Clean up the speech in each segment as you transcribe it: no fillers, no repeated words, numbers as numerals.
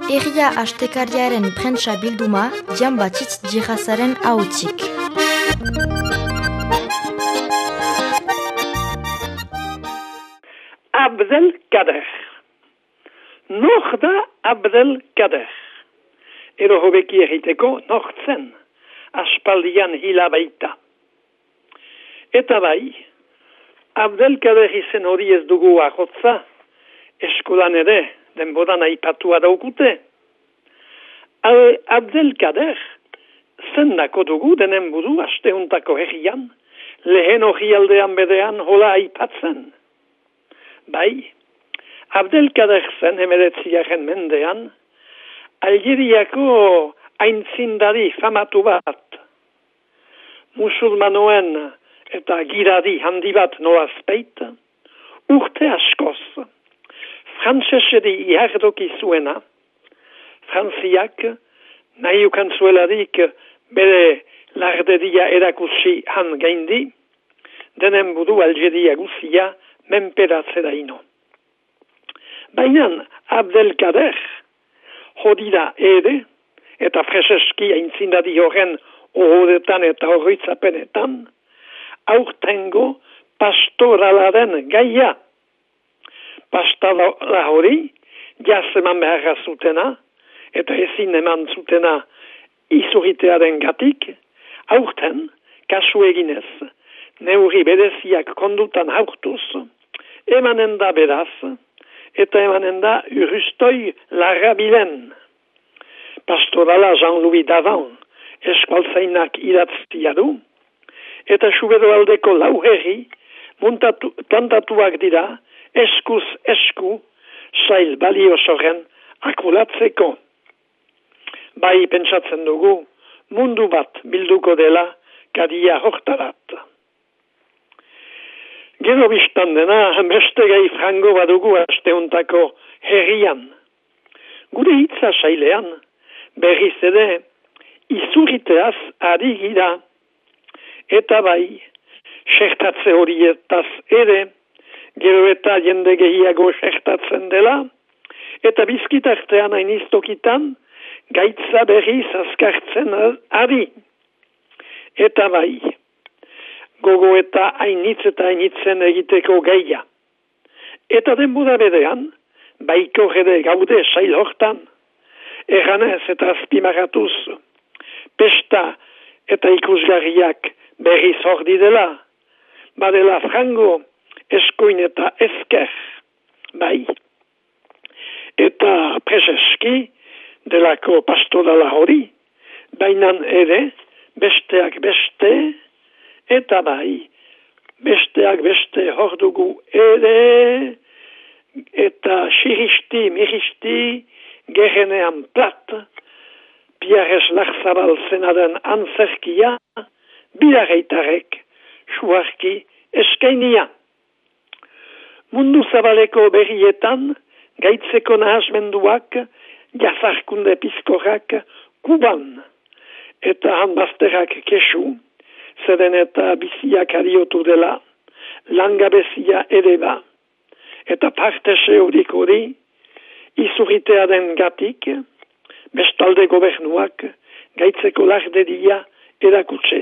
Egia astekariaren prentsa bilduma, Jan Batxitz Jihazaren ahotzik. Abdelkader. Noch da Abdelkader. Edo hobeki egiteko nortzen, aspaldian hila baita. Eta bai, Abdelkader izen hori ez dugu ahotza, eskolan ere, denboran aipatua daukute. Abdelkader, zendako dugu denen buru asteuntako herrian, lehen orrialdean bedean hola aipatzen. Bai, Abdelkader zen 19. mendean, Algeriako aintzindari famatu bat. Musulmanoen eta giradi handi bat nolazpeit, urte askoz, frantsesedi ihardoki zuena, Frantziak nahi ukan zuelarik bere lardedia erakutsi han gaindi, denen buru Algeria guzia menperatzera ino. Baina Abdelkader hodira ere, eta freseski aintzindadi horren ohoretan eta horritzapenetan, aurtengo pastoralaren gaia. Pastorala hori, jazeman beharra zutena, eta ezin eman zutena izuritearen gatik, aurten, kasu eginez, neurri bereziak kondutan haurtuz, emanen da beraz, eta emanen da urustoi larabilen. Pastorala Jean-Louis Davant eskualtzainak idatzia du, eta Subero aldeko lau herri plantatuak dira eskuz esku sail balio soren akulatzeko. Bai pentsatzen dugu mundu bat bilduko dela kadia hortarat. Gero biztan dena beste gai frango badugu asteuntako herrian. Gure hitza sailean berriz ere izurriteaz ari gira. Eta bai, sertatze horietaz ere, gero eta jende gehiago sertatzen dela, eta bizkitartean hain iztokitan, gaitza berriz azkartzen ari. Eta bai, gogo eta hainitzen egiteko gaia. Eta denbora berean, baiko ere gaude sail hortan, erranez eta azpimaratuz, pesta eta ikusgarriak berriz hor didela, badela frango, eskuin eta ezker, bai. Eta preseski, delako pastorala hori, bainan ere, besteak beste, eta bai, besteak beste hor dugu ere, eta siristi, miristi, gerenean plat, Pierres Larzabal zenaren antzerkia, bilarreitarek, suarki eskainia. Mundu zabaleko berrietan, gaitzeko nahasmenduak, jazarkunde pizkorrak, Kuban, eta hanbazterak kesu, zeden eta biziak ariotu dela, langabezia ere ba, eta partese horik hori, izurritea den gatik, bestalde gobernuak, gaitzeko lardedia erakutsez.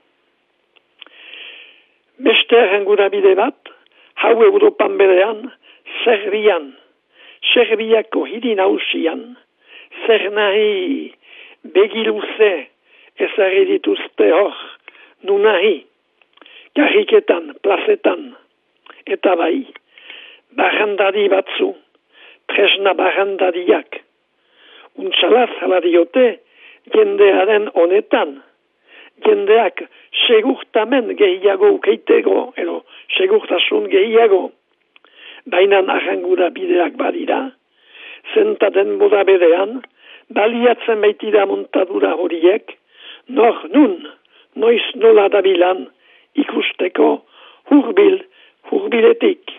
Beste errangurabide bat, hau Europan berean, Serbiako hiri nausian, zer nahi begiluze ezarri dituzte hor, nu nahi, karriketan, plazetan, eta bai, barrandari batzu, tresna barrandariak, untsalaz hala diote, jendearen honetan, jendeak segurtamen gehiago ukeitego, ero segurtasun gehiago, bainan arrangura bideak badira, zenta denbora berean, baliatzen baitira montadura horiek, noiz nola dabilan, ikusteko hurbiletik.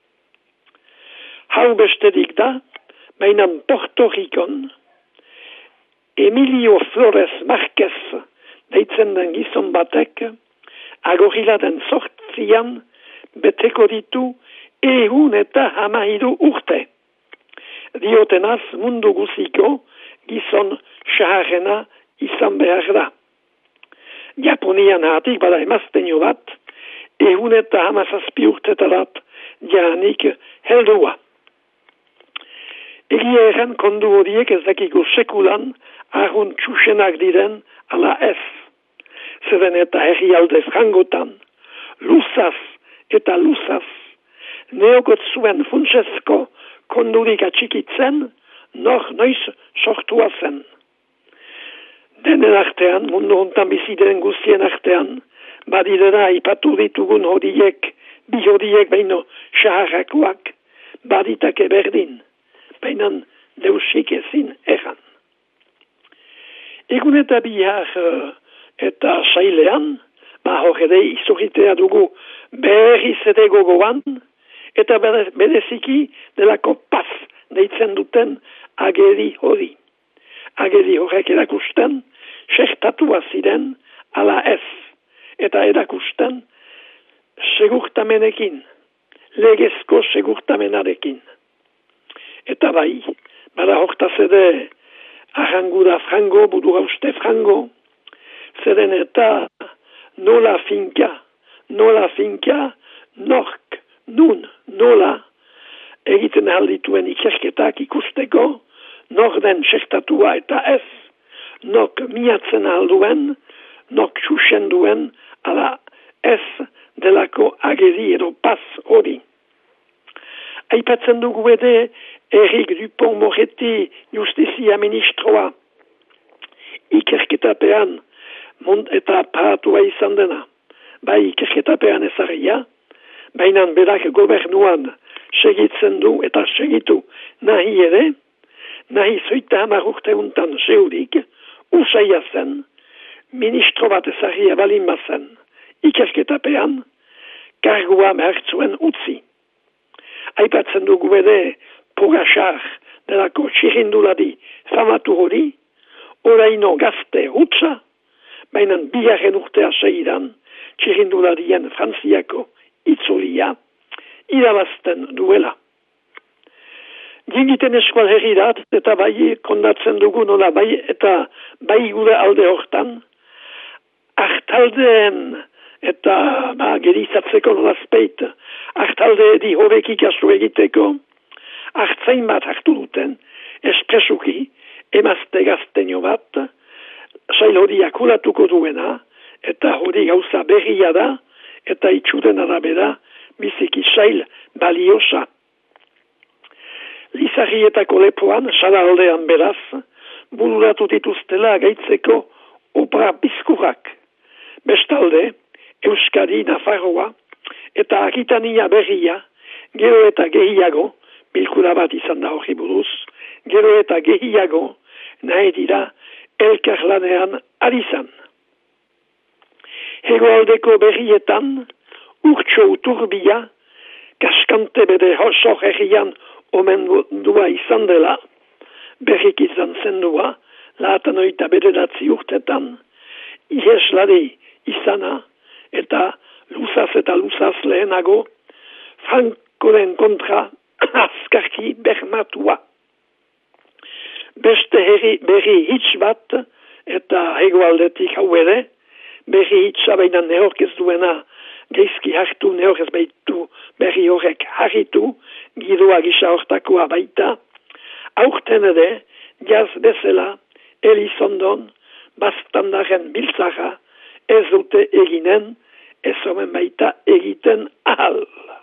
Hau besterik da, bainan Porto Ricon, Emilio Flores Marquez deitzen den gizon batek, agoriladen sortzian beteko ditu 113 urte. diotenaz mundu guziko gizon xaharrena izan behar da. Japonian hatik bada emazteño bat, 117 urtetarat jahanik heldua. Egia erran kondu horiek ez dakiko sekulan argun txusenak diren ala ez. Zeren eta herrialde frangotan, luzaz eta luzaz, neogot zuen funtsezko kondurik atxikitzen, noiz sortua zen. Denen artean, mundu hontan bizideen guztien artean, badirera ipatu ditugun horiek, bi horiek baino xaharrakoak, baditake berdin, bainan deusik ezin erran. Egun eta bihar eta sailean, horre izuritea dugu berriz ere gogoan, eta bereziki delako paz deitzen duten ageri hori. Ageri horrek erakusten, sektatua ziren ala ez, eta erakusten segurtamenekin, legezko segurtamenarekin. Eta bai, bada hortaz ere arrangura frango, budura uste frango, zeren eta nola finka, nork, nun, nola, egiten aldituen ikerketak ikusteko, nor den sektatua eta ez, nok miatzen alduen, nok txusen duen, ala ez delako ageri edo paz hori. Aipatzen dugu ere Eric Dupont-Moretti justizia ministroa ikerketapean eta paratua izan dena. Bai ikerketapean ezarria, baina berak gobernuan segitzen du eta segitu nahi ere, nahi zoita 10 urte untan zeurik, usaia zen, ministro bat ezarria balin bazen, ikerketapean, kargua mehartzuen utzi. Aipatzen dugu ere Pogaxar delako txirindulari famatu hori, oraino gazte hutsa, baina bigarren urtea segidan, txirindularien Frantziako itzulia, irabazten duela. Jingiten eskual herrirat, eta bai kondatzen dugu nola bai, eta bai gure alde hortan, hartaldeen eta gerizatzeko nolazpeit, hartalde di horrek ikastu egiteko, hartzain bat hartu duten, espresuki, emazte gazteño bat, sail hori akuratuko duena, eta hori gauza berria da, eta itxuren arabera, biziki sail baliosa. Lizarrietako lepoan, sala aldean beraz, bururatu dituztela gaitzeko obra bizkurrak. Bestalde, Euskadi, Nafarroa, eta Akitania berria, gero eta gehiago, bilkura bat izan da hori buruz, gero eta gehiago, nahi dira, elkarlanean arizan. Hegoaldeko berrietan, urtso uturbia, kaskante bede hosok herrian omendua izan dela, berrik izan zendua, 89 urtetan, iheslari izana, eta luzaz lehenago, Frankoren kontra azkarki bermatua. Beste berri hitz bat, eta hegoaldetik hau ere, berri hitza baina nehork ez duena, geizki hartu, nehork ez baitu berri horrek harritu, giroa gisa hortakoa baita, aurten ere, jaz bezala, Elizondon, bastandaren biltzara, ez dute eginen, ez omen baita egiten ahal.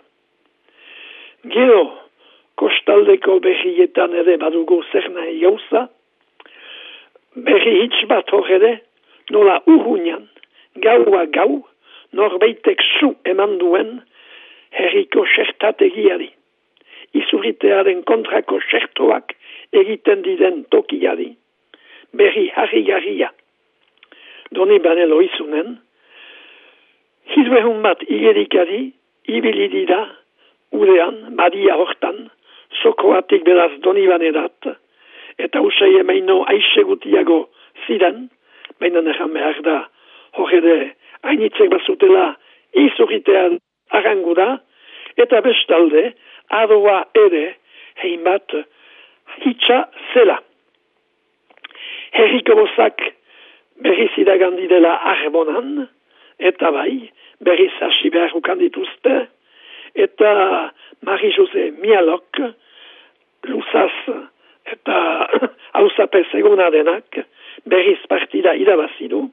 Gero, kostaldeko berrietan ere badugu zer nahi gauza, berri hitz bat hor ere, nola urruñan, gaua gau, norbeitek zu eman duen, herriko sertategiari. Izuritearen kontrako sertoak egiten diden tokiari. Berri harri-garria. Doni banelo izunen, hilbehun bat igerikari, ibili dira, urean, badia hortan, sokoatik beraz doni banerat, eta usai emaino aisegutiago ziren, baina nehan behar da, horre hainitzek bazutela izuritean arangura, eta bestalde, adoa ere, hein bat ametsa zela. Herriko bozak berriz iragan didela arbonan, eta bai, berriz hasi behar ukan dituzte, eta Marie-José Mialok, luzaz eta hausapez eguna denak, berriz partida irabazidu,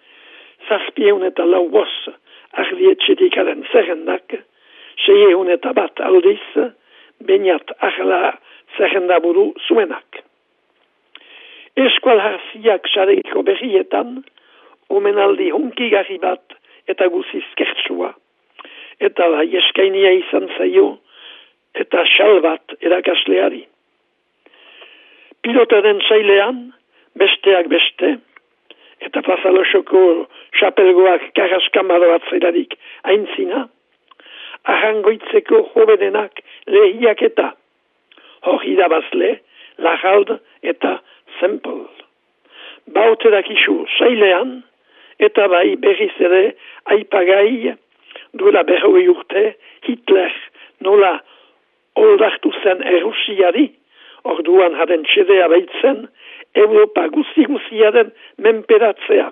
704 ardietxedikaren zerrendak, 601 aldiz, Beñat Arla zerrendaburu zuenak. Eskual harziak xaregiko berrietan, omenaldi hunkigarri bat eta guziz kertsua, eta bai eskainia izan zaio, eta xal bat erakasleari. Pilotaren sailean, besteak beste, eta plazalosoko xapelgoak karaskambado atzerarik aintzina, arrangoitzeko jovedenak lehiak eta hor irabazle, Lajald eta Sempel. Bauterak isu sailean, eta bai berriz ere aipagai duela 40 urte Hitler nola oldartu zen Errusiari, orduan haden txedea baitzen, Europa guziaren menperatzea.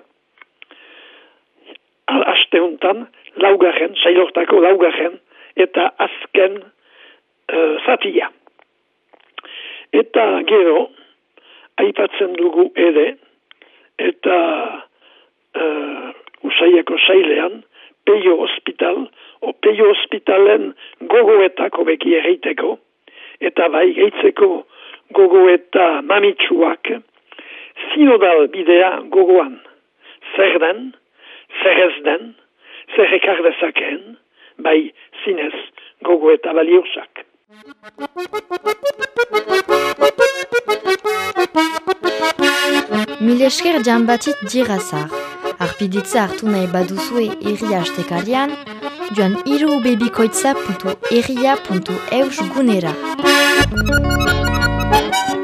Aste hontan, sailortako laugarren, eta azken zatia. Eta gero, aipatzen dugu ere, eta usaieko sailean, Peio Hospitalen gogoetako beki erreiteko, eta bai geitzeko gogoeta mamitsuak, sinodal bidea gogoan, zer den, zer ez den, zer ekar dezakeen, bai zinez gogoeta baliosak. Mil esker Jean-Baptiste Girasar. Arpiditza hartu nahi baduzue herria astekarian, joan irubebikoitza.herria.eus gunera.